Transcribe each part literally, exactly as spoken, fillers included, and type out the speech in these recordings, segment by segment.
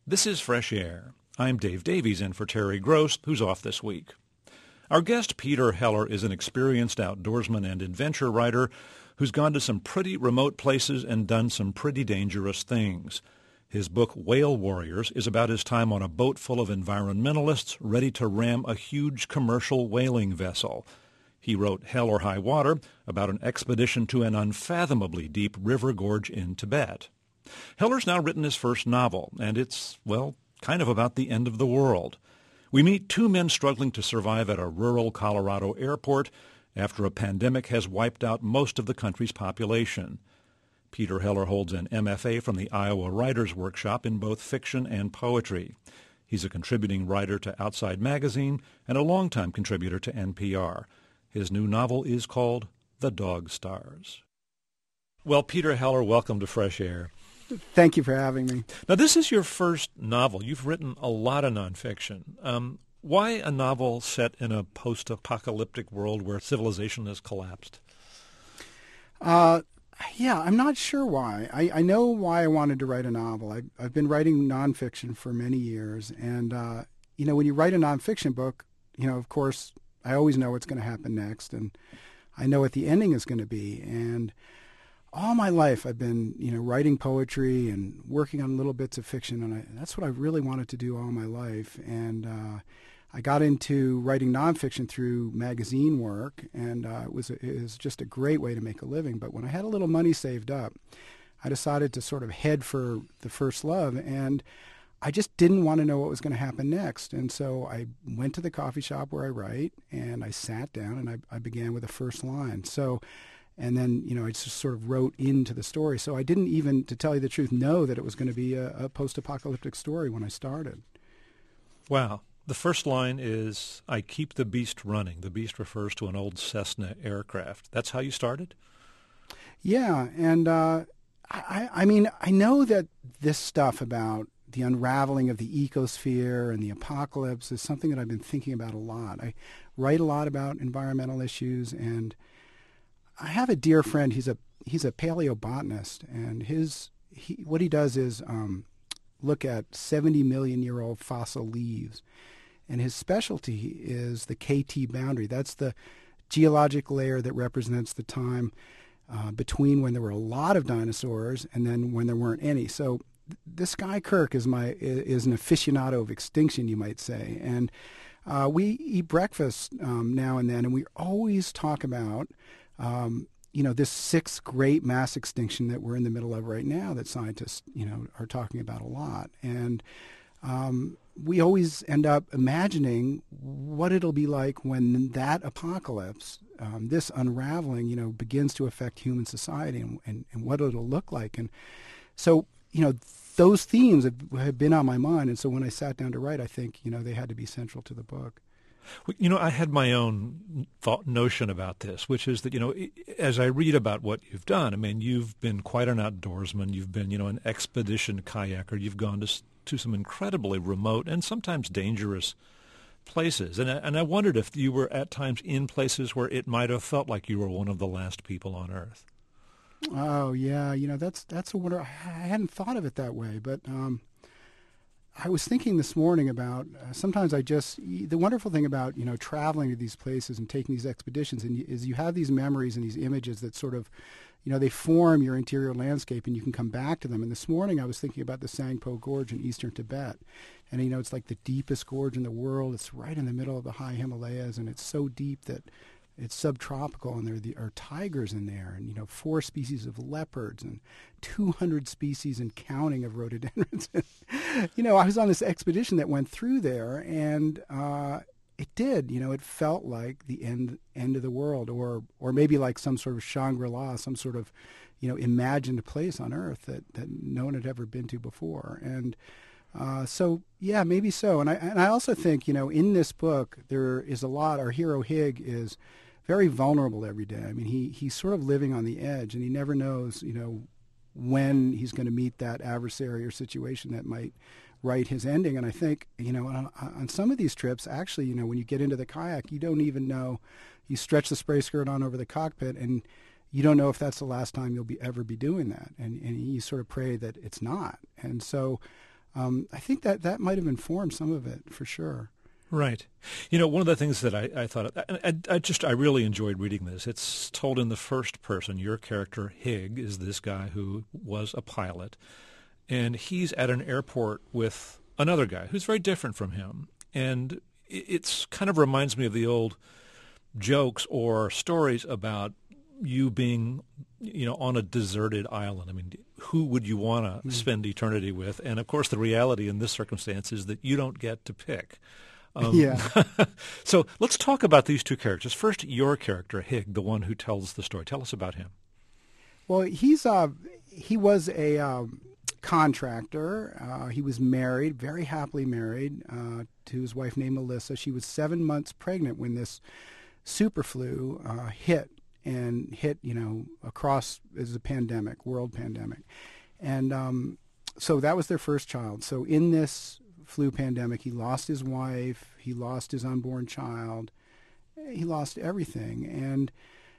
This is Fresh Air. I'm Dave Davies in for Terry Gross, who's off this week. Our guest, Peter Heller, is an experienced outdoorsman and adventure writer who's gone to some pretty remote places and done some pretty dangerous things. His book, Whale Warriors, is about his time on a boat full of environmentalists ready to ram a huge commercial whaling vessel. He wrote Hell or High Water about an expedition to an unfathomably deep river gorge in Tibet. Heller's now written his first novel, and it's, well, kind of about the end of the world. We meet two men struggling to survive at a rural Colorado airport after a pandemic has wiped out most of the country's population. Peter Heller holds an M F A from the Iowa Writers Workshop in both fiction and poetry. He's a contributing writer to Outside Magazine and a longtime contributor to N P R. His new novel is called The Dog Stars. Well, Peter Heller, welcome to Fresh Air. Thank you for having me. Now, this is your first novel. You've written a lot of nonfiction. Um, why a novel set in a post-apocalyptic world where civilization has collapsed? Uh, yeah, I'm not sure why. I, I know why I wanted to write a novel. I, I've been writing nonfiction for many years. And, uh, you know, when you write a nonfiction book, you know, of course, I always know what's going to happen next. And I know what the ending is going to be. And all my life I've been, you know, writing poetry and working on little bits of fiction, and I, that's what I really wanted to do all my life. And uh, I got into writing nonfiction through magazine work, and uh, it was a, it was just a great way to make a living. But when I had a little money saved up, I decided to sort of head for the first love, and I just didn't want to know what was going to happen next. And so I went to the coffee shop where I write, and I sat down, and I, I began with the first line. So. And then, you know, I just sort of wrote into the story. So I didn't even, to tell you the truth, know that it was going to be a, a post-apocalyptic story when I started. Wow. The first line is, I keep the beast running. The beast refers to an old Cessna aircraft. That's how you started? Yeah. And, uh, I, I mean, I know that this stuff about the unraveling of the ecosphere and the apocalypse is something that I've been thinking about a lot. I write a lot about environmental issues, and I have a dear friend. He's a he's a paleobotanist, and his he, what he does is um, look at seventy million year old fossil leaves, and his specialty is the K T boundary. That's the geologic layer that represents the time uh, between when there were a lot of dinosaurs and then when there weren't any. So th- this guy Kirk is my is an aficionado of extinction, you might say, and uh, we eat breakfast um, now and then, and we always talk about. Um, you know, this sixth great mass extinction that we're in the middle of right now that scientists, you know, are talking about a lot. And um, we always end up imagining what it'll be like when that apocalypse, um, this unraveling, you know, begins to affect human society, and, and, and what it'll look like. And so, you know, those themes have, have been on my mind. And so when I sat down to write, I think, you know, they had to be central to the book. You know, I had my own thought notion about this, which is that, you know, as I read about what you've done, I mean, you've been quite an outdoorsman. You've been, you know, an expedition kayaker. You've gone to to some incredibly remote and sometimes dangerous places. And I, and I wondered if you were at times in places where it might have felt like you were one of the last people on Earth. Oh, yeah. You know, that's that's a wonder. I hadn't thought of it that way, but um I was thinking this morning about uh, sometimes I just the wonderful thing about you know traveling to these places and taking these expeditions and is you have these memories and these images that sort of you know they form your interior landscape, and you can come back to them. And this morning I was thinking about the Sangpo Gorge in eastern Tibet, and you know it's like the deepest gorge in the world. It's right in the middle of the high Himalayas, and it's so deep that it's subtropical, and there are tigers in there, and you know four species of leopards and two hundred species and counting of rhododendrons. you know, I was on this expedition that went through there, and uh, it did. You know, it felt like the end end of the world, or or maybe like some sort of Shangri-La, some sort of you know imagined place on Earth that that no one had ever been to before, and. Uh, so yeah, maybe so. And I and I also think you know in this book there is a lot. Our hero Hig is very vulnerable every day. I mean, he he's sort of living on the edge, and he never knows you know when he's going to meet that adversary or situation that might write his ending. And I think you know on, on some of these trips, actually, you know when you get into the kayak, you don't even know. You stretch the spray skirt on over the cockpit, and you don't know if that's the last time you'll be ever be doing that. And and you sort of pray that it's not. And so. um, I think that that might have informed some of it for sure. Right. You know, one of the things that I, I thought, I, I, I just, I really enjoyed reading this. It's told in the first person. Your character, Hig, is this guy who was a pilot, and he's at an airport with another guy who's very different from him. And it's kind of reminds me of the old jokes or stories about you being, you know, on a deserted island. I mean, who would you want to mm. spend eternity with? And, of course, the reality in this circumstance is that you don't get to pick. Um, yeah. So let's talk about these two characters. First, your character, Hig, the one who tells the story. Tell us about him. Well, he's uh, he was a um, contractor. Uh, he was married, very happily married, uh, to his wife named Melissa. She was seven months pregnant when this super flu uh, hit and hit, you know, across as a pandemic, world pandemic. And um, so that was their first child. So in this flu pandemic, he lost his wife, he lost his unborn child, he lost everything. And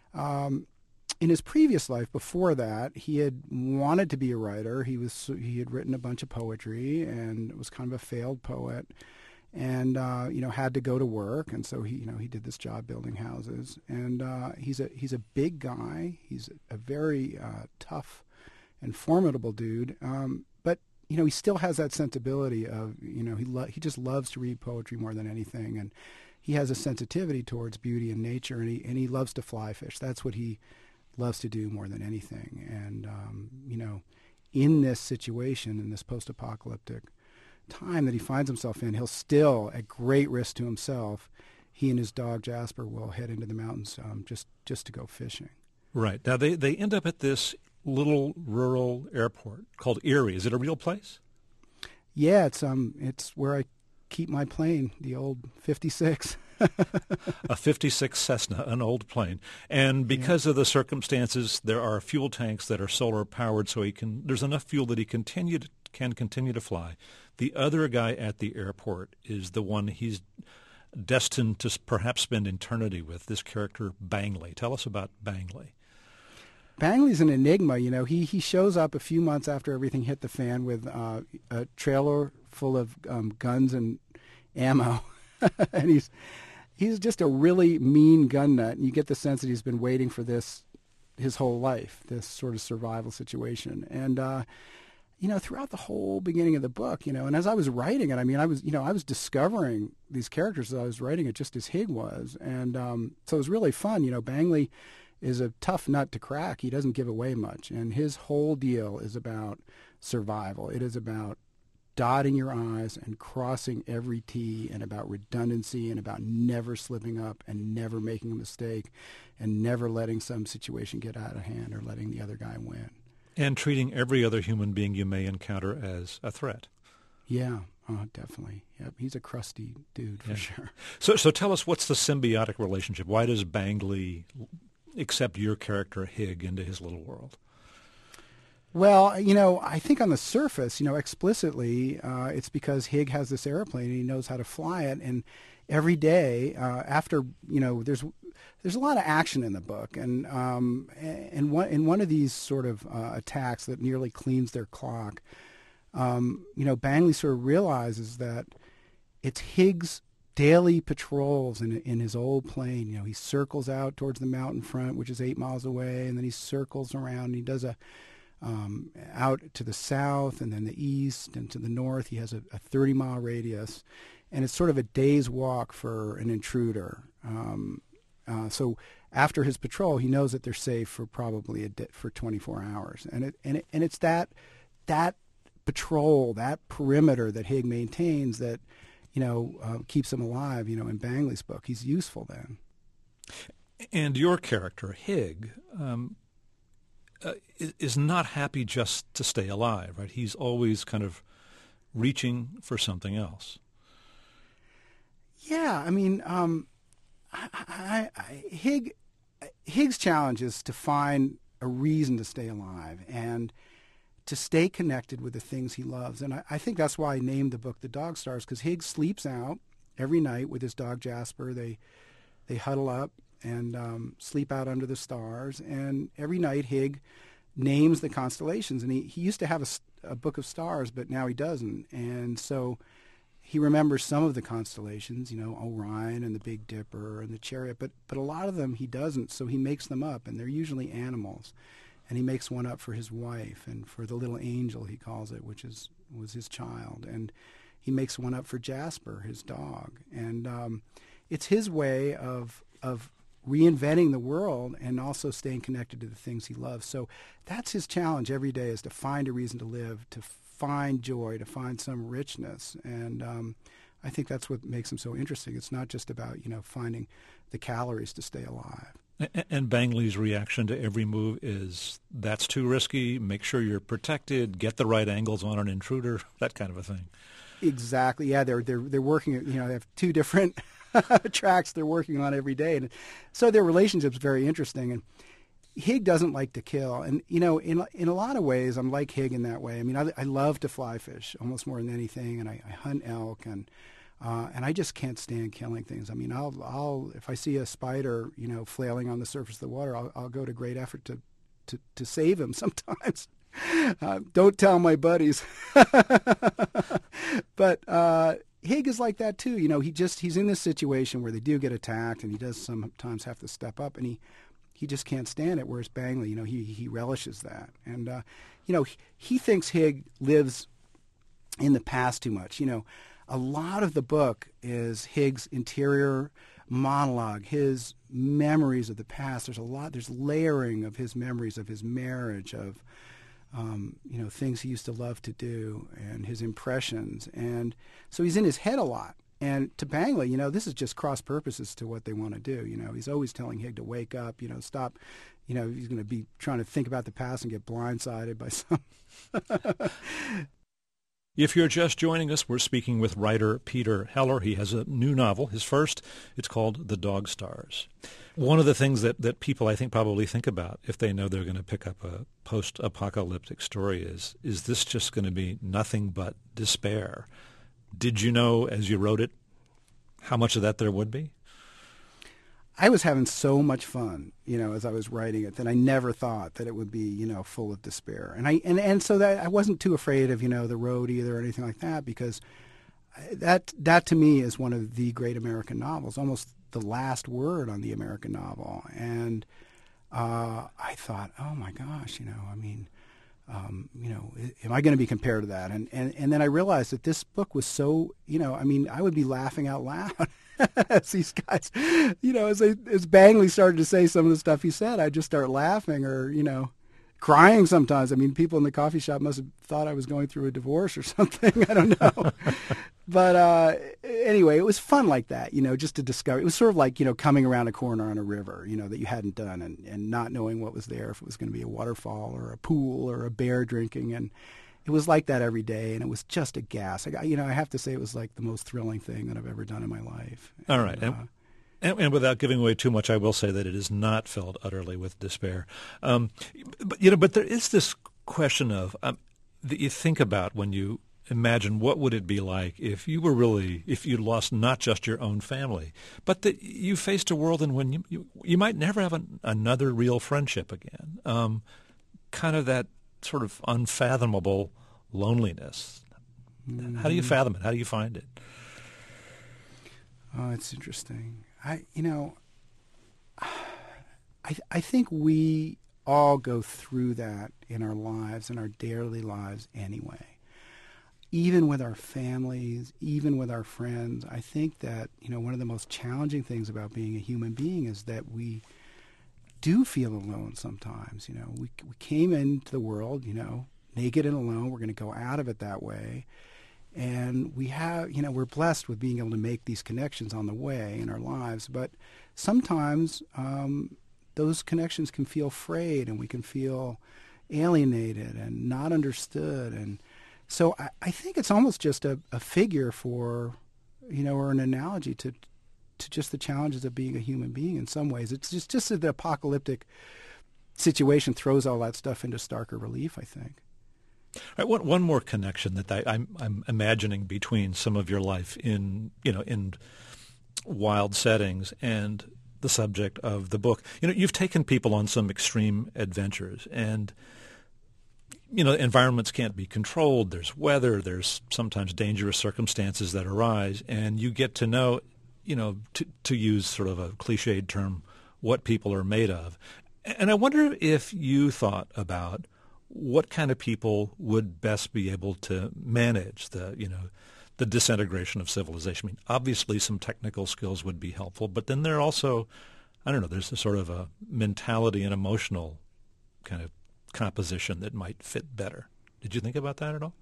um, in his previous life, before that, he had wanted to be a writer. He was he had written a bunch of poetry and was kind of a failed poet, and uh, you know had to go to work. And so he you know he did this job building houses. And uh, he's a he's a big guy. He's a, a very uh, tough and formidable dude. Um, but you know, he still has that sensibility of, you know, he lo- he just loves to read poetry more than anything, and he has a sensitivity towards beauty and nature, and he and he loves to fly fish. That's what he loves to do more than anything. And um, you know, in this situation, in this post-apocalyptic time that he finds himself in, he'll still, at great risk to himself, he and his dog Jasper will head into the mountains um, just just to go fishing. Right. Now they they end up at this little rural airport called Erie. Is it a real place? Yeah, it's um, it's where I keep my plane, the old fifty-six. A fifty-six Cessna, an old plane. And because yeah. of the circumstances, there are fuel tanks that are solar powered, so he can. There's enough fuel that he continue to, can continue to fly. The other guy at the airport is the one he's destined to perhaps spend eternity with. This character Bangley. Tell us about Bangley. Bangley's an enigma. You know, he he shows up a few months after everything hit the fan with uh, a trailer full of um, guns and ammo, and he's he's just a really mean gun nut. And you get the sense that he's been waiting for this his whole life, this sort of survival situation. And uh, you know, throughout the whole beginning of the book, you know, and as I was writing it, I mean, I was you know I was discovering these characters as I was writing it, just as Hig was, and um, so it was really fun. You know, Bangley is a tough nut to crack. He doesn't give away much. And his whole deal is about survival. It is about dotting your I's and crossing every T, and about redundancy, and about never slipping up and never making a mistake and never letting some situation get out of hand or letting the other guy win. And treating every other human being you may encounter as a threat. Yeah, oh, definitely. Yep, he's a crusty dude for yeah. sure. So, so tell us, what's the symbiotic relationship? Why does Bangley accept your character Hig into his little world? Well, you know, I think on the surface, you know, explicitly, uh, it's because Hig has this airplane and he knows how to fly it. And every day, uh, after, you know, there's there's a lot of action in the book, and um, and one in one of these sort of uh, attacks that nearly cleans their clock, um, you know, Bangley sort of realizes that it's Hig's daily patrols in in his old plane. You know, he circles out towards the mountain front, which is eight miles away, and then he circles around and he does a um, out to the south and then the east and to the north. He has a, a thirty mile radius, and it's sort of a day's walk for an intruder. Um, uh, so after his patrol, he knows that they're safe for probably a di- for twenty-four hours, and it and it, and it's that that patrol, that perimeter that Hig maintains that, you know, uh, keeps him alive. You know, in Bangley's book, he's useful then. And your character, Hig, um, uh, is not happy just to stay alive, right? He's always kind of reaching for something else. Yeah, I mean, um, I, I, I, Hig, Hig's challenge is to find a reason to stay alive and to stay connected with the things he loves. And I, I think that's why I named the book The Dog Stars, because Hig sleeps out every night with his dog Jasper. They they huddle up and um, sleep out under the stars. And every night Hig names the constellations. And he, he used to have a book of stars, but now he doesn't. And so he remembers some of the constellations, you know, Orion and the Big Dipper and the Chariot, but, but a lot of them he doesn't, so he makes them up, and they're usually animals. And he makes one up for his wife and for the little angel, he calls it, which is was his child. And he makes one up for Jasper, his dog. And um, it's his way of of reinventing the world and also staying connected to the things he loves. So that's his challenge every day, is to find a reason to live, to find joy, to find some richness. And um, I think that's what makes him so interesting. It's not just about, you know, finding the calories to stay alive. And Bangley's reaction to every move is, that's too risky, make sure you're protected, get the right angles on an intruder, that kind of a thing. Exactly. Yeah, they're they're they're working, you know, they have two different tracks they're working on every day. And so their relationship's very interesting. And Hig doesn't like to kill. And, you know, in in a lot of ways, I'm like Hig in that way. I mean, I, I love to fly fish almost more than anything, and I, I hunt elk, and Uh, and I just can't stand killing things. I mean, I'll, I'll, if I see a spider, you know, flailing on the surface of the water, I'll, I'll go to great effort to, to, to save him sometimes. Uh, don't tell my buddies. But uh, Hig is like that too. You know, he just, he's in this situation where they do get attacked, and he does sometimes have to step up, and he, he just can't stand it. Whereas Bangley, you know, he, he relishes that. And, uh, you know, he, he thinks Hig lives in the past too much, you know. A lot of the book is Hig's interior monologue, his memories of the past. There's a lot, there's layering of his memories of his marriage, of, um, you know, things he used to love to do, and his impressions. And so he's in his head a lot. And to Bangley, you know, this is just cross purposes to what they want to do. You know, he's always telling Hig to wake up, you know, stop. You know, he's going to be trying to think about the past and get blindsided by some. If you're just joining us, we're speaking with writer Peter Heller. He has a new novel, his first. It's called The Dog Stars. One of the things that, that people, I think, probably think about if they know they're going to pick up a post-apocalyptic story is, is this just going to be nothing but despair? Did you know, as you wrote it, how much of that there would be? I was having so much fun, you know, as I was writing it, that I never thought that it would be, you know, full of despair. And I and, and so that I wasn't too afraid of, you know, the road either or anything like that, because that that to me is one of the great American novels, almost the last word on the American novel. And uh, I thought, oh my gosh, you know, I mean, um, you know, am I going to be compared to that? And, and and then I realized that this book was so, you know, I mean, I would be laughing out loud. As these guys, you know, as they, as Bangley started to say some of the stuff he said, I'd just start laughing or, you know, crying sometimes. I mean, people in the coffee shop must have thought I was going through a divorce or something. I don't know. But uh, anyway, it was fun like that, you know, just to discover. It was sort of like, you know, coming around a corner on a river, you know, that you hadn't done, and, and not knowing what was there, if it was going to be a waterfall or a pool or a bear drinking. And it was like that every day, and it was just a gas. I, you know, I have to say it was like the most thrilling thing that I've ever done in my life. All right. And, and, uh, and, and without giving away too much, I will say that it is not filled utterly with despair. Um, but, you know, but there is this question of um, that you think about when you imagine what would it be like if you were really, if you lost not just your own family, but that you faced a world in when you, you, you might never have an, another real friendship again. Um, kind of that sort of unfathomable loneliness. Mm-hmm. How do you fathom it? How do you find it? Oh, it's interesting. I, you know, I, I think we all go through that in our lives, in our daily lives anyway. Even with our families, even with our friends, I think that, you know, one of the most challenging things about being a human being is that we do feel alone sometimes. You know, we we came into the world, you know, naked and alone. We're going to go out of it that way. And we have, you know, we're blessed with being able to make these connections on the way in our lives. But sometimes um, those connections can feel frayed, and we can feel alienated and not understood. And so I, I think it's almost just a, a figure for, you know, or an analogy to to just the challenges of being a human being in some ways. It's just, just that the apocalyptic situation throws all that stuff into starker relief, I think. All right, one, one more connection that I, I'm, I'm imagining between some of your life in, you know, in wild settings and the subject of the book. You know, you've taken people on some extreme adventures, and you know, environments can't be controlled. There's weather. There's sometimes dangerous circumstances that arise, and you get to know, you know, to, to use sort of a cliched term, what people are made of. And I wonder if you thought about what kind of people would best be able to manage the, you know, the disintegration of civilization. I mean, obviously some technical skills would be helpful, but then there are also, I don't know, there's a sort of a mentality and emotional kind of composition that might fit better. Did you think about that at all?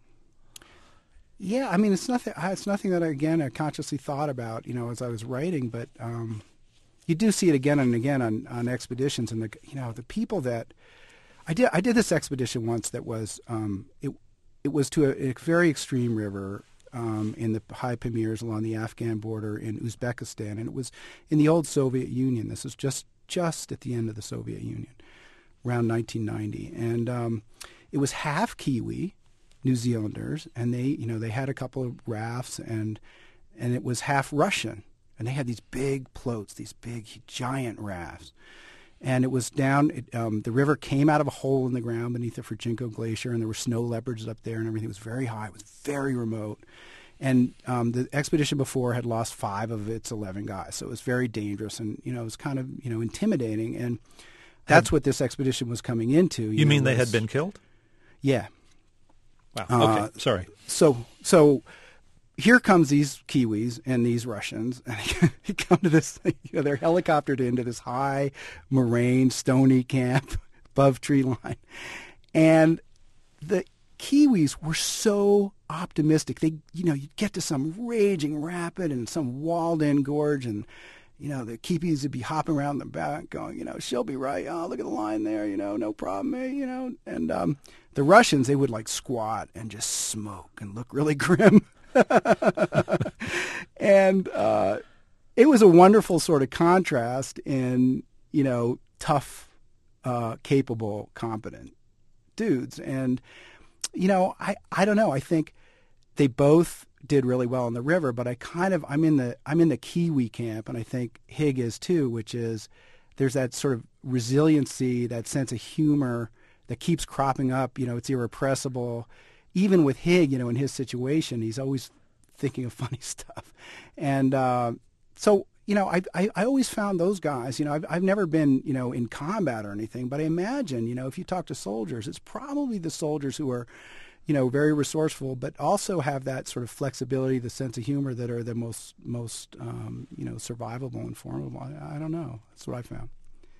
Yeah, I mean, it's nothing. It's nothing that again I consciously thought about, you know, as I was writing. But um, you do see it again and again on, on expeditions, and the you know the people that I did. I did this expedition once that was um, it. It was to a, a very extreme river um, in the high Pamirs along the Afghan border in Uzbekistan, and it was in the old Soviet Union. This was just just at the end of the Soviet Union, around nineteen ninety, and um, it was half Kiwi New Zealanders, and they, you know, they had a couple of rafts, and and it was half Russian, and they had these big floats, these big giant rafts, and it was down. It, um, the river came out of a hole in the ground beneath the Furchenko Glacier, and there were snow leopards up there, and everything was very high. It was very remote, and um, the expedition before had lost five of its eleven guys, so it was very dangerous, and you know, it was kind of you know intimidating, and that's had, what this expedition was coming into. You, you know, mean they was, had been killed? Yeah. Wow. Okay. Uh, Sorry. So, so here comes these Kiwis and these Russians, and they come to this. You know, they're helicoptered into this high moraine, stony camp above tree line, and the Kiwis were so optimistic. They, you know, you'd get to some raging rapid and some walled-in gorge, and you know, the Kiwis would be hopping around the back, going, you know, she'll be right. Oh, look at the line there. You know, no problem, eh? You know, and um, the Russians, they would like squat and just smoke and look really grim. And uh, it was a wonderful sort of contrast in, you know, tough, uh, capable, competent dudes. And, you know, I, I don't know. I think they both did really well on the river, but I kind of I'm in the I'm in the Kiwi camp, and I think Hig is too, which is there's that sort of resiliency, that sense of humor that keeps cropping up. You know, it's irrepressible. Even with Hig, you know, in his situation, he's always thinking of funny stuff, and uh, so you know, I, I I always found those guys. You know, I've I've never been you know in combat or anything, but I imagine you know if you talk to soldiers, it's probably the soldiers who are, you know, very resourceful, but also have that sort of flexibility, the sense of humor that are the most, most, um, you know, survivable and formidable. I, I don't know. That's what I found.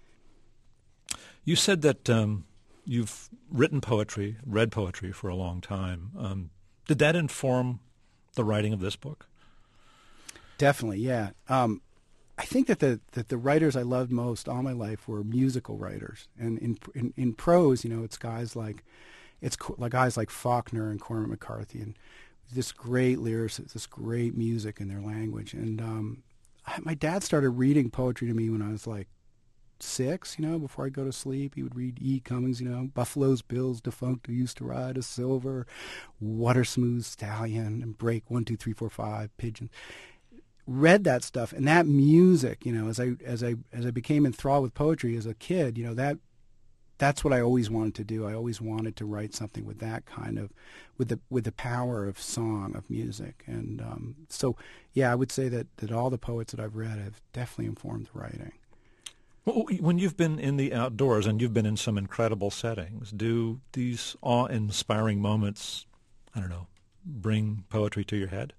You said that um, you've written poetry, read poetry for a long time. Um, did that inform the writing of this book? Definitely, yeah. Um, I think that the that the writers I loved most all my life were musical writers, and in in, in prose, you know, it's guys like. It's like guys like Faulkner and Cormac McCarthy, and this great lyrics, this great music in their language. And um, I, my dad started reading poetry to me when I was like six. You know, before I go to sleep, he would read E. Cummings. You know, Buffalo's Bills, defunct who used to ride a silver, water smooth stallion, and break one, two, three, four, five pigeon. Read that stuff, and that music. You know, as I as I as I became enthralled with poetry as a kid, you know that. That's what I always wanted to do. I always wanted to write something with that kind of, with the with the power of song, of music. And um, so, yeah, I would say that, that all the poets that I've read have definitely informed the writing. Well, when you've been in the outdoors and you've been in some incredible settings, do these awe-inspiring moments, I don't know, bring poetry to your head?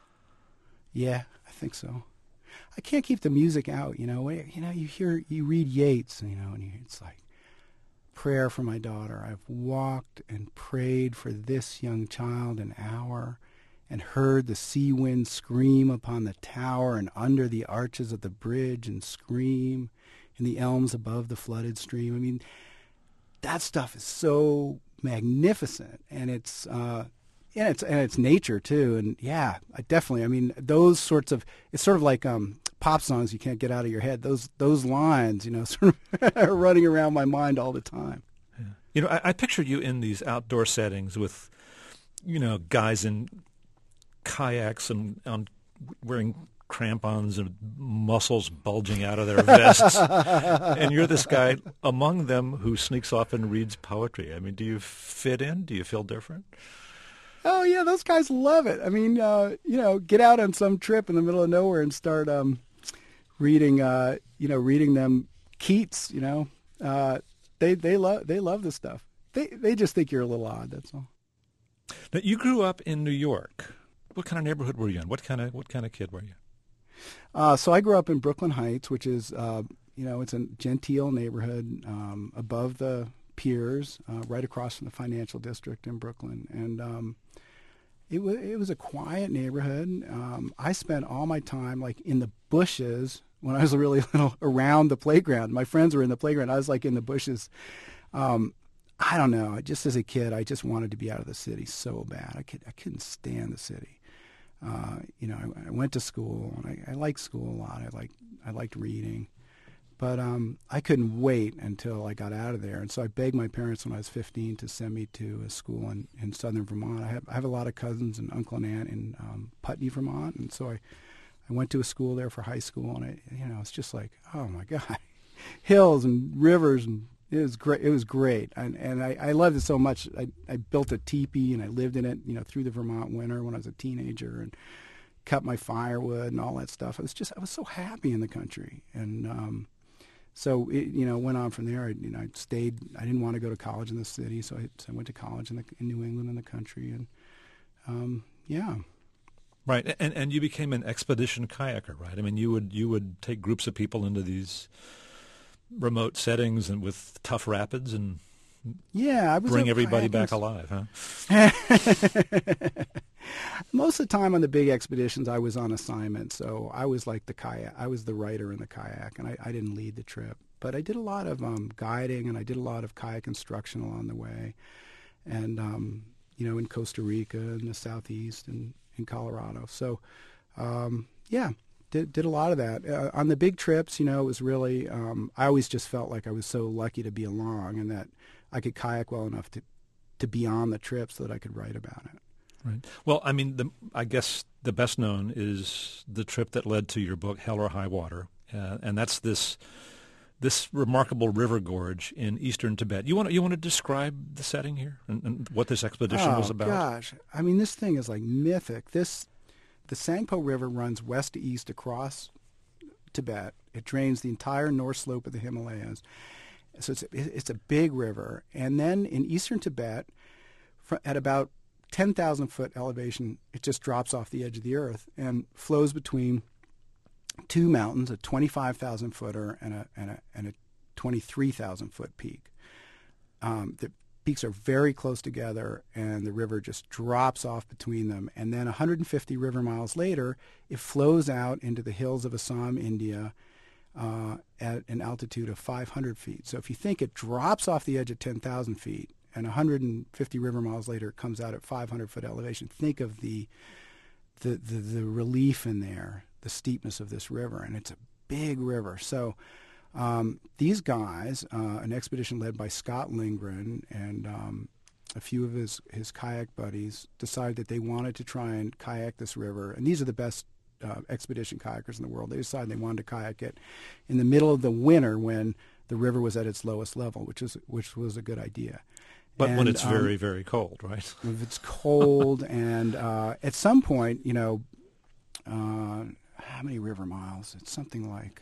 Yeah, I think so. I can't keep the music out, you know. You know, you hear, you read Yeats, you know, and you, it's like, prayer for my daughter. I've walked and prayed for this young child an hour, and heard the sea wind scream upon the tower and under the arches of the bridge, and scream in the elms above the flooded stream. I mean, that stuff is so magnificent, and it's uh, yeah, it's and it's nature too. And yeah, I definitely. I mean, those sorts of. It's sort of like um, pop songs you can't get out of your head. Those those lines, you know, sort of are running around my mind all the time. Yeah. You know, I, I picture you in these outdoor settings with, you know, guys in kayaks and on wearing crampons and muscles bulging out of their vests, and you're this guy among them who sneaks off and reads poetry. I mean, do you fit in? Do you feel different? Oh, yeah, those guys love it. I mean, uh, you know, get out on some trip in the middle of nowhere and start um, reading, uh, you know, reading them Keats, you know. Uh, they they love they love this stuff. They they just think you're a little odd, that's all. Now, you grew up in New York. What kind of neighborhood were you in? What kind of what kind of kid were you? Uh, so I grew up in Brooklyn Heights, which is, uh, you know, it's a genteel neighborhood um, above the piers, uh, right across from the financial district in Brooklyn. And um, it was it was a quiet neighborhood. Um, I spent all my time like in the bushes when I was really little, around the playground. My friends were in the playground. I was like in the bushes. Um, I don't know. Just as a kid, I just wanted to be out of the city so bad. I could I couldn't stand the city. Uh, you know, I, I went to school, and I, I liked school a lot. I liked I liked reading, but um, I couldn't wait until I got out of there. And so I begged my parents when I was fifteen to send me to a school in, in southern Vermont. I have I have a lot of cousins and uncle and aunt in um, Putney, Vermont, and so I, I went to a school there for high school. And I, you know, it's just like, oh my God, hills and rivers, and it was great. It was great, and and I, I loved it so much. I, I built a teepee and I lived in it, you know, through the Vermont winter when I was a teenager, and cut my firewood and all that stuff. I was just I was so happy in the country, and um, so it, you know, went on from there. I, you know, I stayed. I didn't want to go to college in the city, so I, so I went to college in, the, in New England in the country, and um, yeah. Right, and and you became an expedition kayaker, right? I mean, you would you would take groups of people into these remote settings and with tough rapids and yeah, I was bring everybody back alive, huh? Most of the time on the big expeditions, I was on assignment, so I was like the kayak. I was the writer in the kayak, and I, I didn't lead the trip. But I did a lot of um, guiding, and I did a lot of kayak instruction along the way, and um, you know, in Costa Rica, in the southeast, and in Colorado. So, um, yeah. Did did a lot of that. Uh, on the big trips, you know, it was really, um, I always just felt like I was so lucky to be along and that I could kayak well enough to, to be on the trip so that I could write about it. Right. Well, I mean, the, I guess the best known is the trip that led to your book, Hell or High Water, uh, and that's this this remarkable river gorge in eastern Tibet. You want to, you want to describe the setting here and, and what this expedition oh, was about? Gosh, I mean, this thing is like mythic. This The Tsangpo River runs west to east across Tibet. It drains the entire north slope of the Himalayas. So it's a, it's a big river. And then in eastern Tibet, at about ten thousand foot elevation, it just drops off the edge of the earth and flows between two mountains, a twenty-five thousand footer and a, and a, and a twenty-three thousand foot peak. Um, the peaks are very close together, and the river just drops off between them. And then one hundred fifty river miles later, it flows out into the hills of Assam, India, uh, at an altitude of five hundred feet. So if you think it drops off the edge at ten thousand feet, and one hundred fifty river miles later it comes out at five hundred foot elevation, think of the, the, the, the relief in there, the steepness of this river. And it's a big river. So Um, these guys, uh, an expedition led by Scott Lindgren and um, a few of his, his kayak buddies, decided that they wanted to try and kayak this river. And these are the best uh, expedition kayakers in the world. They decided they wanted to kayak it in the middle of the winter when the river was at its lowest level, which is which was a good idea. But and, when it's um, very, very cold, right? If it's cold, and uh, at some point, you know, uh, how many river miles? It's something like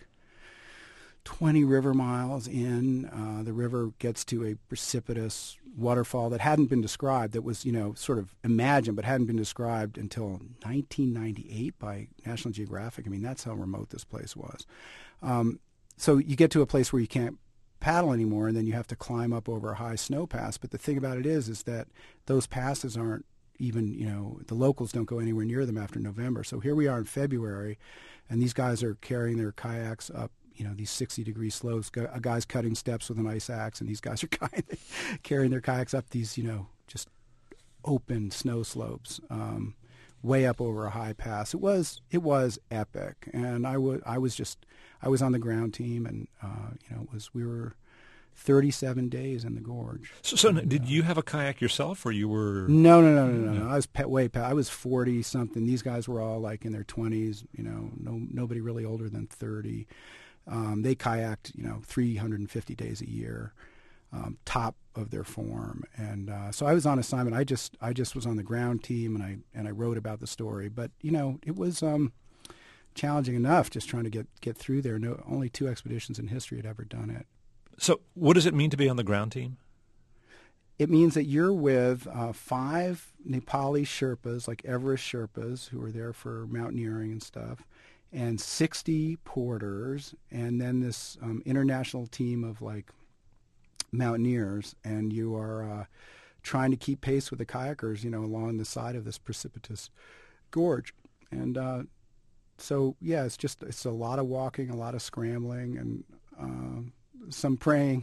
twenty river miles in, uh, the river gets to a precipitous waterfall that hadn't been described, that was, you know, sort of imagined, but hadn't been described until nineteen ninety-eight by National Geographic. I mean, that's how remote this place was. Um, so you get to a place where you can't paddle anymore, and then you have to climb up over a high snow pass. But the thing about it is, is that those passes aren't even, you know, the locals don't go anywhere near them after November. So here we are in February, and these guys are carrying their kayaks up, you know, these sixty degree slopes. A guy's cutting steps with an ice axe, and these guys are carrying their kayaks up these, you know, just open snow slopes, um, way up over a high pass. It was it was epic, and I was I was just I was on the ground team, and uh, you know, it was we were thirty-seven days in the gorge. So, so and, did uh, you have a kayak yourself, or you were? No, no, no, no, no. Yeah. no. I was pet, way pet. I was forty something. These guys were all like in their twenties. You know, no nobody really older than thirty. Um, they kayaked, you know, three hundred fifty days a year, um, top of their form. And uh, so I was on assignment. I just I just was on the ground team, and I and I wrote about the story. But you know, it was um, challenging enough just trying to get get through there. No, only two expeditions in history had ever done it. So what does it mean to be on the ground team? It means that you're with uh, five Nepali Sherpas, like Everest Sherpas, who are there for mountaineering and stuff, and sixty porters, and then this um, international team of like mountaineers, and you are uh, trying to keep pace with the kayakers, you know, along the side of this precipitous gorge. And uh, so, yeah, it's just it's a lot of walking, a lot of scrambling, and uh, some praying.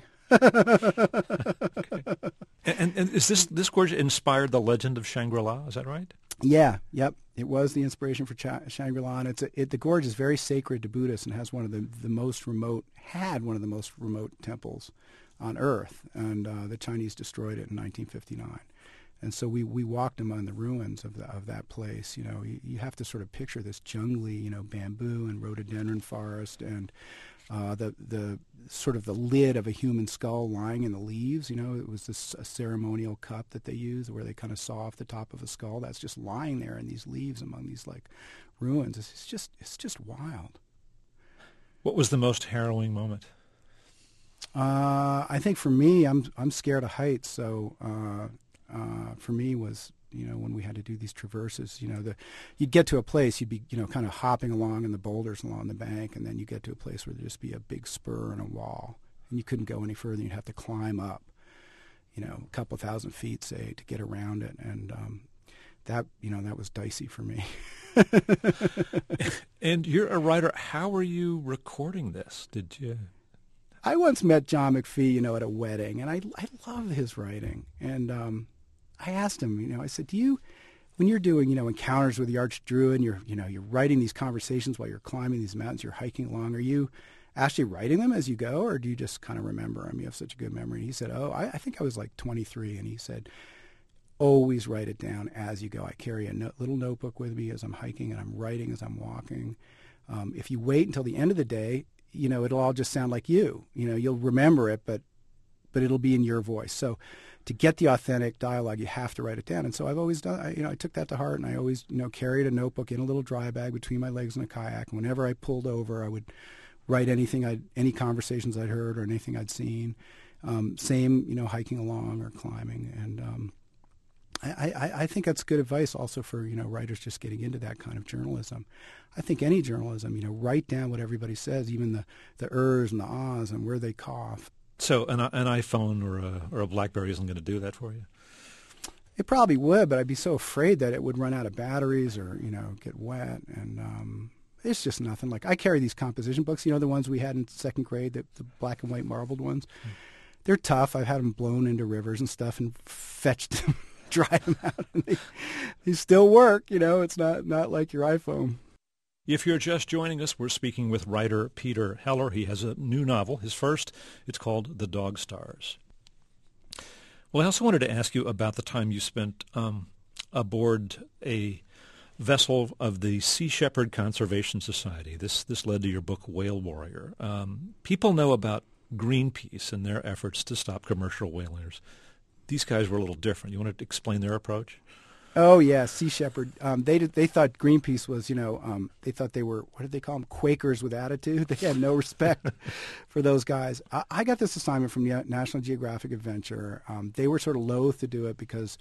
Okay. And, and is this this gorge inspired the legend of Shangri-La? Is that right? Yeah, yep. It was the inspiration for Ch- Shangri-La, and it's a, it, the gorge is very sacred to Buddhists and has one of the, the most remote, had one of the most remote temples on Earth, and uh, the Chinese destroyed it in nineteen fifty-nine. And so we, we walked among the ruins of the, of that place. You know, you, you have to sort of picture this jungly, you know, bamboo and rhododendron forest, and uh, the the sort of the lid of a human skull lying in the leaves. You know, it was this a ceremonial cup that they used where they kind of saw off the top of a skull that's just lying there in these leaves among these like ruins. It's, it's just it's just wild. What was the most harrowing moment? Uh, I think for me, I'm I'm scared of heights, so uh, uh, for me was, you know, when we had to do these traverses, you know, the you'd get to a place, you'd be, you know, kind of hopping along in the boulders along the bank, and then you get to a place where there'd just be a big spur and a wall, and you couldn't go any further. You'd have to climb up, you know, a couple thousand feet, say, to get around it, and um, that, you know, that was dicey for me. And you're a writer. How are you recording this? Did you? I once met John McPhee, you know, at a wedding, and I I love his writing. And um, I asked him, you know, I said, do you, when you're doing, you know, encounters with the Archdruid, and you're, you know, you're writing these conversations while you're climbing these mountains, you're hiking along, are you actually writing them as you go, or do you just kind of remember them? You have such a good memory. And he said, oh, I, I think I was like twenty-three, and he said, always write it down as you go. I carry a no- little notebook with me as I'm hiking, and I'm writing as I'm walking. Um, if you wait until the end of the day, you know, it'll all just sound like you. You know, you'll remember it, but but it'll be in your voice. So to get the authentic dialogue, you have to write it down. And so I've always done, I, you know, I took that to heart, and I always, you know, carried a notebook in a little dry bag between my legs in a kayak. And whenever I pulled over, I would write anything, I'd, any conversations I'd heard or anything I'd seen. Um, same, you know, hiking along or climbing. And um, I, I, I think that's good advice also for, you know, writers just getting into that kind of journalism. I think any journalism, you know, write down what everybody says, even the, the ers and the ahs and where they cough. So an, an iPhone or a, or a BlackBerry isn't going to do that for you? It probably would, but I'd be so afraid that it would run out of batteries or, you know, get wet. And um, it's just nothing. Like, I carry these composition books, you know, the ones we had in second grade, the, the black and white marbled ones. Mm. They're tough. I've had them blown into rivers and stuff and fetched them, dried them out. And they, they still work, you know. It's not, not like your iPhone. If you're just joining us, we're speaking with writer Peter Heller. He has a new novel, his first. It's called The Dog Stars. Well, I also wanted to ask you about the time you spent um, aboard a vessel of the Sea Shepherd Conservation Society. This this led to your book, Whale Warrior. Um, people know about Greenpeace and their efforts to stop commercial whalers. These guys were a little different. You want to explain their approach? Oh yeah, Sea Shepherd. Um, they did, they thought Greenpeace was, you know, um, they thought they were, what did they call them? Quakers with attitude. They had no respect for those guys. I, I got this assignment from the National Geographic Adventure. Um, they were sort of loath to do it because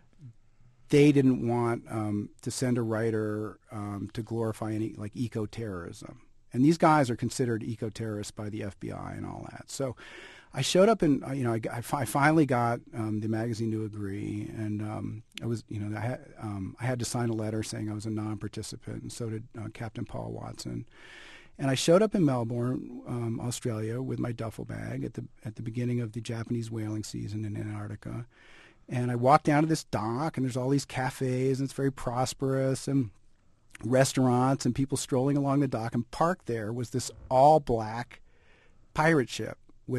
they didn't want um, to send a writer um, to glorify any like eco-terrorism. And these guys are considered eco-terrorists by the F B I and all that. So I showed up and, you know, I, I, I finally got um, the magazine to agree, and um, I was, you know, I had, um, I had to sign a letter saying I was a non-participant, and so did uh, Captain Paul Watson. And I showed up in Melbourne, um, Australia, with my duffel bag at the at the beginning of the Japanese whaling season in Antarctica. And I walked down to this dock, and there's all these cafes, and it's very prosperous, and restaurants, and people strolling along the dock. And parked there was this all-black pirate ship with a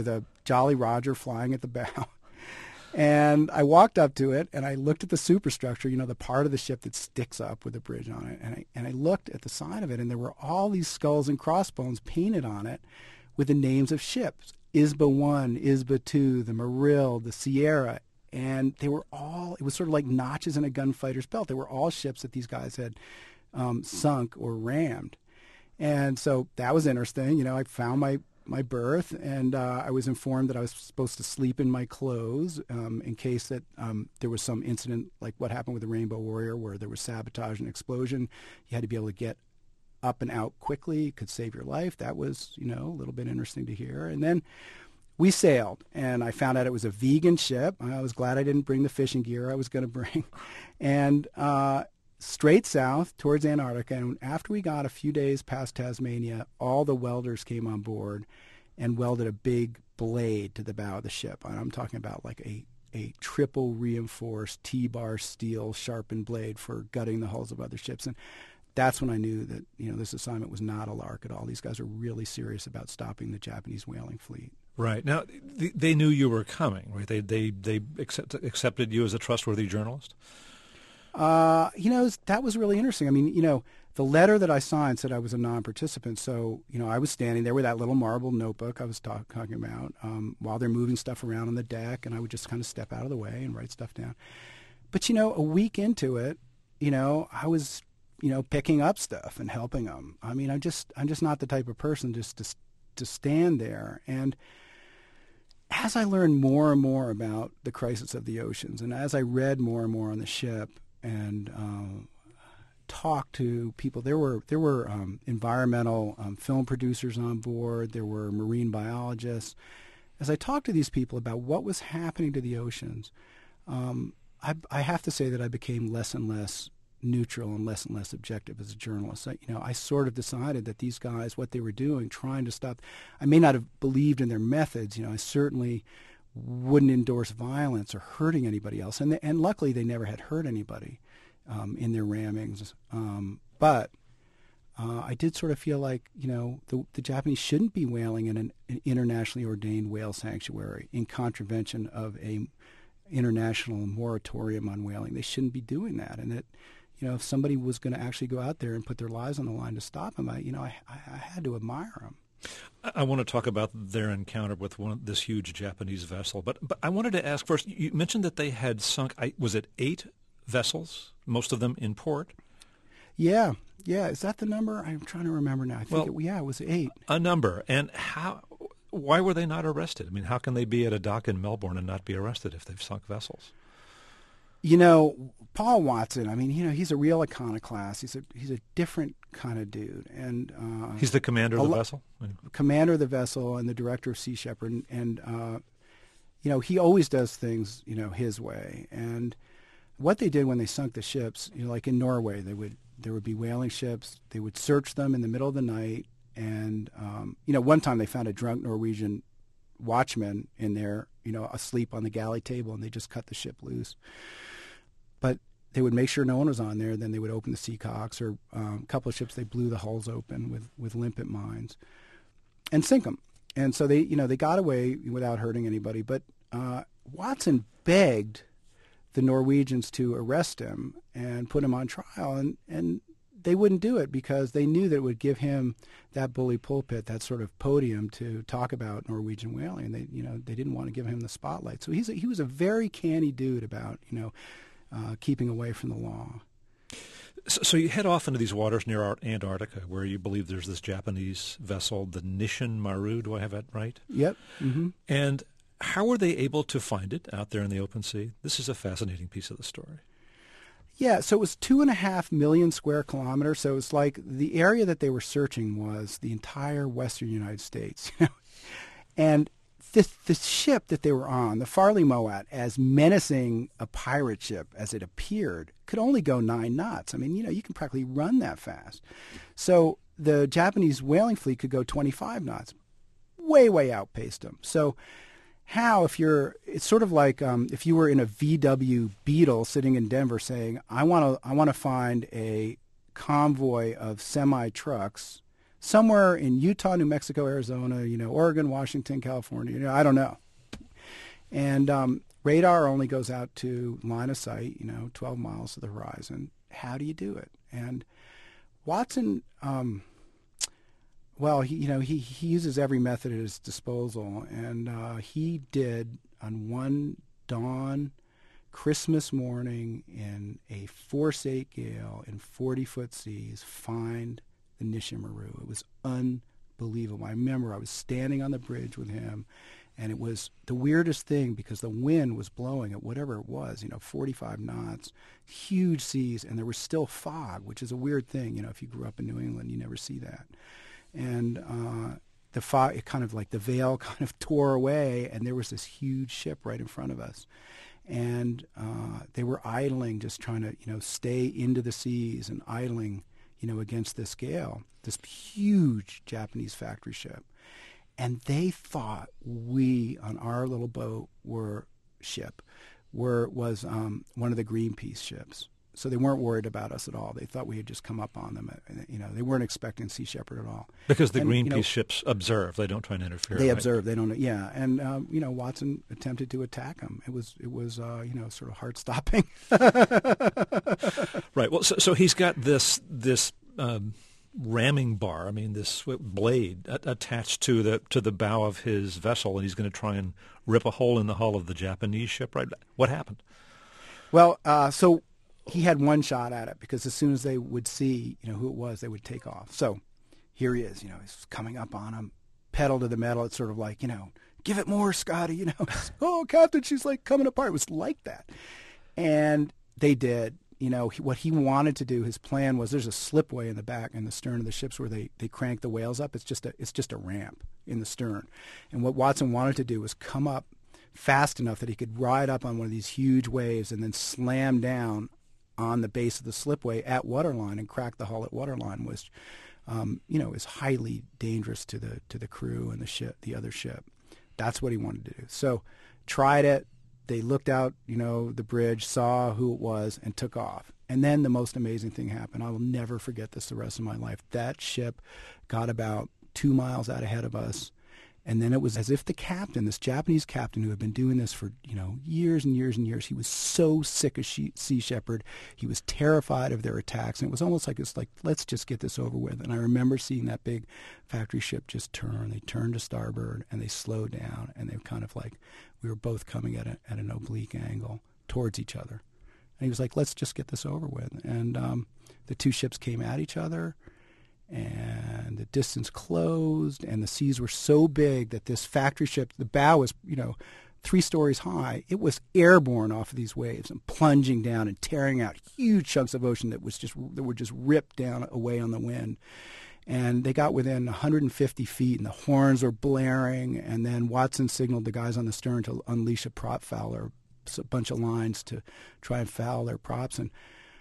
Jolly Roger flying at the bow. And I walked up to it, and I looked at the superstructure, you know, the part of the ship that sticks up with a bridge on it. And I, and I looked at the side of it, and there were all these skulls and crossbones painted on it with the names of ships. Isba one, Isba two, the Marill, the Sierra. And they were all, it was sort of like notches in a gunfighter's belt. They were all ships that these guys had um, sunk or rammed. And so that was interesting. You know, I found my my berth, and uh, I was informed that I was supposed to sleep in my clothes um, in case that um, there was some incident like what happened with the Rainbow Warrior where there was sabotage and explosion. You had to be able to get up and out quickly. It could save your life. That was, you know, a little bit interesting to hear. And then we sailed, and I found out it was a vegan ship. I was glad I didn't bring the fishing gear I was going to bring. And uh, straight south towards Antarctica, and after we got a few days past Tasmania, all the welders came on board and welded a big blade to the bow of the ship. And I'm talking about like a, a triple reinforced T-bar steel sharpened blade for gutting the hulls of other ships. And that's when I knew that, you know, this assignment was not a lark at all. These guys are really serious about stopping the Japanese whaling fleet. Right. Now, th- they knew you were coming, right? They they they accept, accepted you as a trustworthy journalist? Uh, you know, that was really interesting. I mean, you know, the letter that I signed said I was a non-participant. So, you know, I was standing there with that little marble notebook I was talk, talking about um, while they're moving stuff around on the deck, and I would just kind of step out of the way and write stuff down. But, you know, a week into it, you know, I was, you know, picking up stuff and helping them. I mean, I'm just, I'm just not the type of person just to, to stand there. And as I learned more and more about the crisis of the oceans, and as I read more and more on the ship, and uh, talked to people. There were there were um, environmental um, film producers on board. There were marine biologists. As I talked to these people about what was happening to the oceans, um, I, I have to say that I became less and less neutral and less and less objective as a journalist. I, you know, I sort of decided that these guys, what they were doing, trying to stop. I may not have believed in their methods. You know, I certainly wouldn't endorse violence or hurting anybody else. And, they, and luckily, they never had hurt anybody um, in their rammings. Um, but uh, I did sort of feel like, you know, the, the Japanese shouldn't be whaling in an, an internationally ordained whale sanctuary in contravention of a international moratorium on whaling. They shouldn't be doing that. And that, you know, if somebody was going to actually go out there and put their lives on the line to stop them, I, you know, I, I, I had to admire them. I want to talk about their encounter with one, this huge Japanese vessel, but but I wanted to ask first. You mentioned that they had sunk. Was it eight vessels? Most of them in port. Yeah, yeah. Is that the number? I'm trying to remember now. I think well, it, yeah, it was eight. A number. And how? Why were they not arrested? I mean, how can they be at a dock in Melbourne and not be arrested if they've sunk vessels? You know, Paul Watson, I mean, you know, he's a real iconoclast. He's a he's a different kind of dude. And uh, he's the commander of the vessel? Commander of the vessel and the director of Sea Shepherd. And, and uh, you know, he always does things, you know, his way. And what they did when they sunk the ships, you know, like in Norway, they would there would be whaling ships. They would search them in the middle of the night. And, um, you know, one time they found a drunk Norwegian watchman in there, you know, asleep on the galley table, and they just cut the ship loose. But they would make sure no one was on there. Then they would open the Seacocks, or um, a couple of ships, they blew the hulls open with, with limpet mines and sink them. And so they, you know, they got away without hurting anybody. But uh, Watson begged the Norwegians to arrest him and put him on trial, and, and they wouldn't do it because they knew that it would give him that bully pulpit, that sort of podium to talk about Norwegian whaling. And they, you know, they didn't want to give him the spotlight. So he's a, he was a very canny dude about, you know, uh, keeping away from the law. So, so you head off into these waters near Antarctica, where you believe there's this Japanese vessel, the Nishin Maru. Do I have that right? Yep. Mm-hmm. And how were they able to find it out there in the open sea? This is a fascinating piece of the story. Yeah, so it was two and a half million square kilometers. So it's like the area that they were searching was the entire western United States. And the, the ship that they were on, the Farley Moat, as menacing a pirate ship as it appeared, could only go nine knots. I mean, you know, you can practically run that fast. So the Japanese whaling fleet could go twenty-five knots, way, way outpaced them. So how, if you're, it's sort of like um, if you were in a V W Beetle sitting in Denver saying, I want to I want to find a convoy of semi-trucks somewhere in Utah, New Mexico, Arizona, you know, Oregon, Washington, California, you know, I don't know. And um, radar only goes out to line of sight, you know, twelve miles to the horizon. How do you do it? And Watson, um, well, he, you know, he, he uses every method at his disposal, and uh, he did on one dawn Christmas morning in a force eight gale in forty-foot seas find the Nisshin Maru. It was unbelievable. I remember I was standing on the bridge with him, and it was the weirdest thing because the wind was blowing at whatever it was, you know, forty-five knots, huge seas, and there was still fog, which is a weird thing. You know, if you grew up in New England, you never see that. And uh, the fog, it kind of like the veil kind of tore away, and there was this huge ship right in front of us. And uh, they were idling, just trying to, you know, stay into the seas and idling, you know, against this gale, this huge Japanese factory ship. And they thought we, on our little boat, were ship, were was um, one of the Greenpeace ships. So they weren't worried about us at all. They thought we had just come up on them. You know, they weren't expecting Sea Shepherd at all. Because the and, Greenpeace you know, ships observe; they don't try and interfere. They right? observe. They don't. Yeah, and um, you know, Watson attempted to attack him. It was, it was, uh, you know, sort of heart stopping. Right. Well, so, so he's got this this um, ramming bar. I mean, this blade a- attached to the to the bow of his vessel, and he's going to try and rip a hole in the hull of the Japanese ship. Right. What happened? Well, uh, so. He had one shot at it because as soon as they would see, you know, who it was, they would take off. So here he is, you know, he's coming up on him, pedal to the metal. It's sort of like, you know, give it more, Scotty, you know. Oh, Captain, she's like coming apart. It was like that. And they did. You know, he, what he wanted to do, his plan was there's a slipway in the back in the stern of the ships where they, they crank the whales up. It's just a it's just a ramp in the stern. And what Watson wanted to do was come up fast enough that he could ride up on one of these huge waves and then slam down on the base of the slipway at waterline and crack the hull at waterline, which, um, you know, is highly dangerous to the to the crew and the ship, the other ship. That's what he wanted to do. So, tried it. They looked out, you know, the bridge, saw who it was, and took off. And then the most amazing thing happened. I will never forget this the rest of my life. That ship got about two miles out ahead of us. And then it was as if the captain, this Japanese captain who had been doing this for, you know, years and years and years, he was so sick of she- Sea Shepherd. He was terrified of their attacks. And it was almost like, it's like, let's just get this over with. And I remember seeing that big factory ship just turn. They turned to starboard and they slowed down. And they were kind of like, we were both coming at, a, at an oblique angle towards each other. And he was like, let's just get this over with. And um, the two ships came at each other. And the distance closed, and the seas were so big that this factory ship, the bow was, you know, three stories high. It was airborne off of these waves and plunging down and tearing out huge chunks of ocean that was just that were just ripped down away on the wind. And they got within one hundred fifty feet, and the horns were blaring. And then Watson signaled the guys on the stern to unleash a prop fouler, a bunch of lines to try and foul their props. And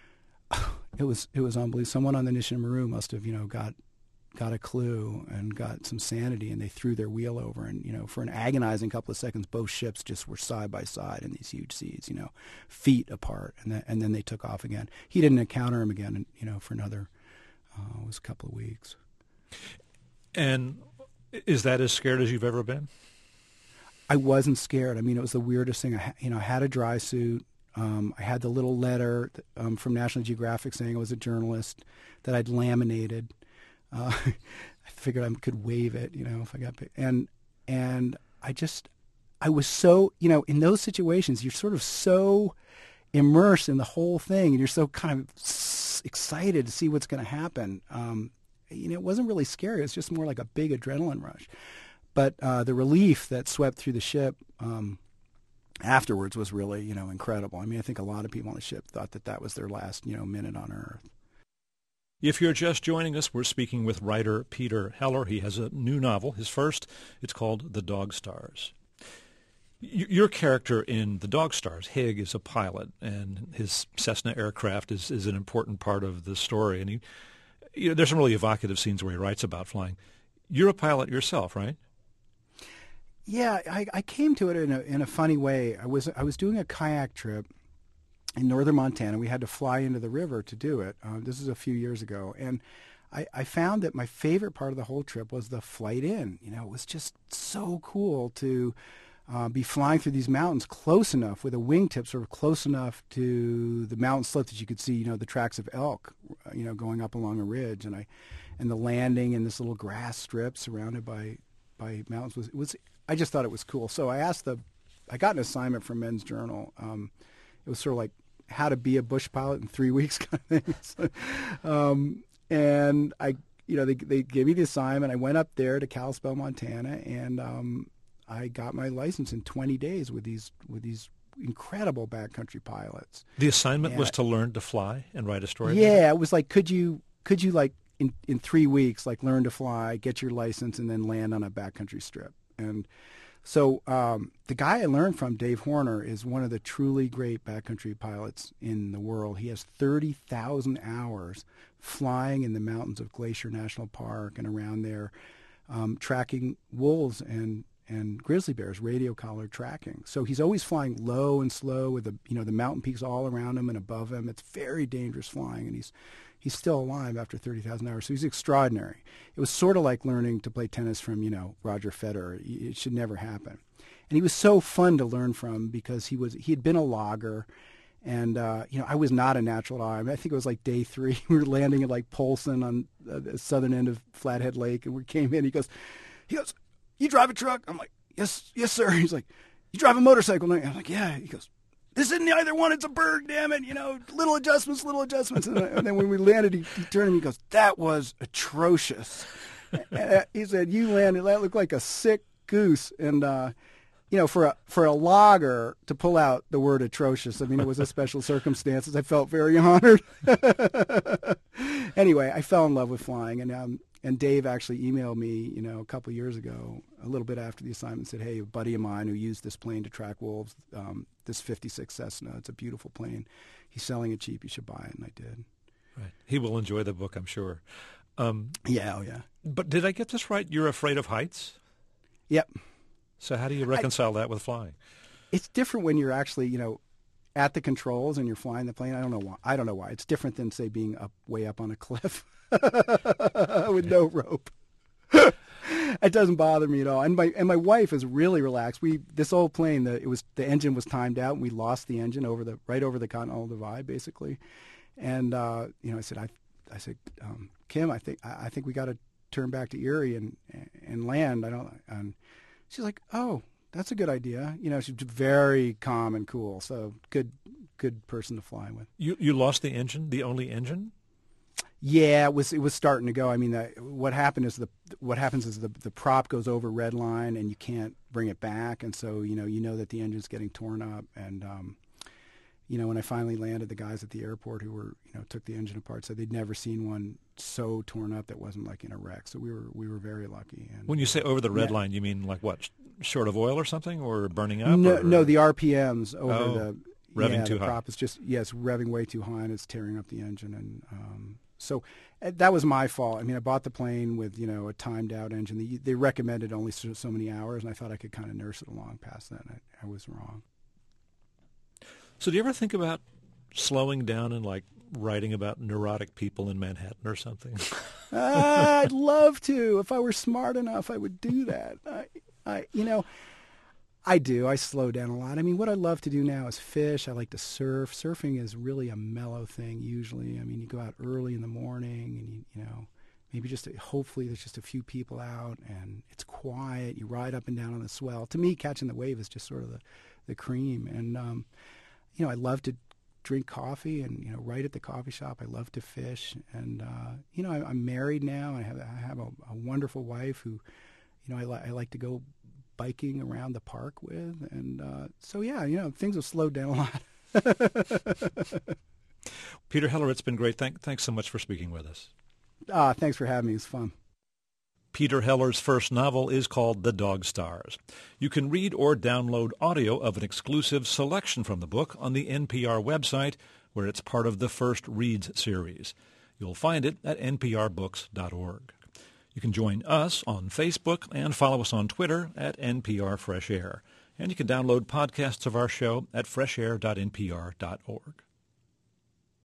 It was it was unbelievable. Someone on the Nisshin Maru must have, you know, got got a clue and got some sanity, and they threw their wheel over. And, you know, for an agonizing couple of seconds, both ships just were side by side in these huge seas, you know, feet apart. And then, and then they took off again. He didn't encounter him again, you know, for another, uh, it was a couple of weeks. And is that as scared as you've ever been? I wasn't scared. I mean, it was the weirdest thing. I, you know, I had a dry suit. Um, I had the little letter um, from National Geographic saying I was a journalist that I'd laminated. Uh, I figured I could wave it, you know, if I got picked. And and I just, I was so, you know, in those situations, you're sort of so immersed in the whole thing, and you're so kind of excited to see what's going to happen. Um, you know, it wasn't really scary. It was just more like a big adrenaline rush. But uh, the relief that swept through the ship um, afterwards was really, you know, incredible. I mean, I think a lot of people on the ship thought that that was their last, you know, minute on Earth. If you're just joining us, we're speaking with writer Peter Heller. He has a new novel, his first. It's called The Dog Stars. Y- your character in The Dog Stars, Hig, is a pilot, and his Cessna aircraft is, is an important part of the story. And he, you know, there's some really evocative scenes where he writes about flying. You're a pilot yourself, right? Yeah, I, I came to it in a in a funny way. I was I was doing a kayak trip in northern Montana. We had to fly into the river to do it. Uh, this is a few years ago, and I, I found that my favorite part of the whole trip was the flight in. You know, it was just so cool to uh, be flying through these mountains close enough with a wingtip sort of close enough to the mountain slope that you could see, you know, the tracks of elk, you know, going up along a ridge. And I, and the landing in this little grass strip surrounded by, by mountains was, it was, I just thought it was cool. So I asked the, I got an assignment from Men's Journal. Um, it was sort of like how to be a bush pilot in three weeks kind of thing. So, um, and I, you know, they they gave me the assignment. I went up there to Kalispell, Montana, and um, I got my license in twenty days with these with these incredible backcountry pilots. The assignment and was to learn to fly and write a story. Yeah, it was like, could you could you like in in three weeks like learn to fly, get your license, and then land on a backcountry strip? And so um, the guy I learned from, Dave Horner, is one of the truly great backcountry pilots in the world. He has thirty thousand hours flying in the mountains of Glacier National Park and around there, um, tracking wolves and, and grizzly bears, radio collar tracking. So he's always flying low and slow with the, you know, the mountain peaks all around him and above him. It's very dangerous flying, and he's he's still alive after thirty thousand hours. So he's extraordinary. It was sort of like learning to play tennis from, you know, Roger Federer. It should never happen. And he was so fun to learn from because he was he had been a logger. And, uh, you know, I was not a natural logger. I mean, I think it was like day three. We were landing at like Polson on uh, the southern end of Flathead Lake. And we came in. He goes, he goes, you drive a truck? I'm like, yes, yes, sir. He's like, you drive a motorcycle? I'm like, yeah. He goes, this isn't either one. It's a bird, damn it. You know, little adjustments, little adjustments. And, and then when we landed, he, he turned to me and goes, that was atrocious. And he said, you landed, that looked like a sick goose. And, uh, you know, for a, for a logger to pull out the word atrocious, I mean, it was a special circumstances. I felt very honored. Anyway, I fell in love with flying. And, um, and Dave actually emailed me, you know, a couple of years ago, a little bit after the assignment, said, hey, a buddy of mine who used this plane to track wolves, um, this fifty-six Cessna, it's a beautiful plane. He's selling it cheap. You should buy it. And I did. Right. He will enjoy the book, I'm sure. Um, yeah, oh, yeah. But did I get this right? You're afraid of heights? Yep. So how do you reconcile I, that with flying? It's different when you're actually, you know, at the controls and you're flying the plane. I don't know why. I don't know why. It's different than, say, being up way up on a cliff with no rope. It doesn't bother me at all. And my and my wife is really relaxed. We this old plane, the it was the engine was timed out, and we lost the engine over the right over the Continental Divide, basically. And uh, you know, I said, I I said, um, Kim, I think I, I think we got to turn back to Erie and and land. I don't. And she's like, oh, that's a good idea. You know, she's very calm and cool. So good, good person to fly with. You you lost the engine, the only engine? Yeah, it was it was starting to go. I mean, the, what happened is the what happens is the the prop goes over red line and you can't bring it back, and so you know you know that the engine's getting torn up. And um, you know, when I finally landed, the guys at the airport who were you know took the engine apart said they'd never seen one so torn up that wasn't like in a wreck. So we were we were very lucky. And when you say over the red yeah. line, you mean like what, short of oil or something, or burning up? No, or? no, the R P Ms over oh, the revving yeah, too the high. prop is just yes, revving way too high, and it's tearing up the engine. And um, so uh, that was my fault. I mean, I bought the plane with you know a timed out engine. They, they recommended only so, so many hours, and I thought I could kind of nurse it along past that. And I, I was wrong. So do you ever think about slowing down and like writing about neurotic people in Manhattan or something? uh, I'd love to. If I were smart enough, I would do that. I, I, you know, I do. I slow down a lot. I mean, what I love to do now is fish. I like to surf. Surfing is really a mellow thing usually. I mean, you go out early in the morning and, you, you know, maybe just a, hopefully there's just a few people out and it's quiet. You ride up and down on the swell. To me, catching the wave is just sort of the, the cream. And, um, you know, I love to drink coffee and, you know, write at the coffee shop. I love to fish. And, uh, you know, I, I'm married now. I have, I have a, a wonderful wife who, you know, I, li- I like to go biking around the park with. And uh, so, yeah, you know, things have slowed down a lot. Peter Heller, it's been great. Thank, thanks so much for speaking with us. Ah, thanks for having me. It's fun. Peter Heller's first novel is called The Dog Stars. You can read or download audio of an exclusive selection from the book on the N P R website, where it's part of the First Reads series. You'll find it at n p r books dot org. You can join us on Facebook and follow us on Twitter at N P R Fresh Air. And you can download podcasts of our show at fresh air dot n p r dot org.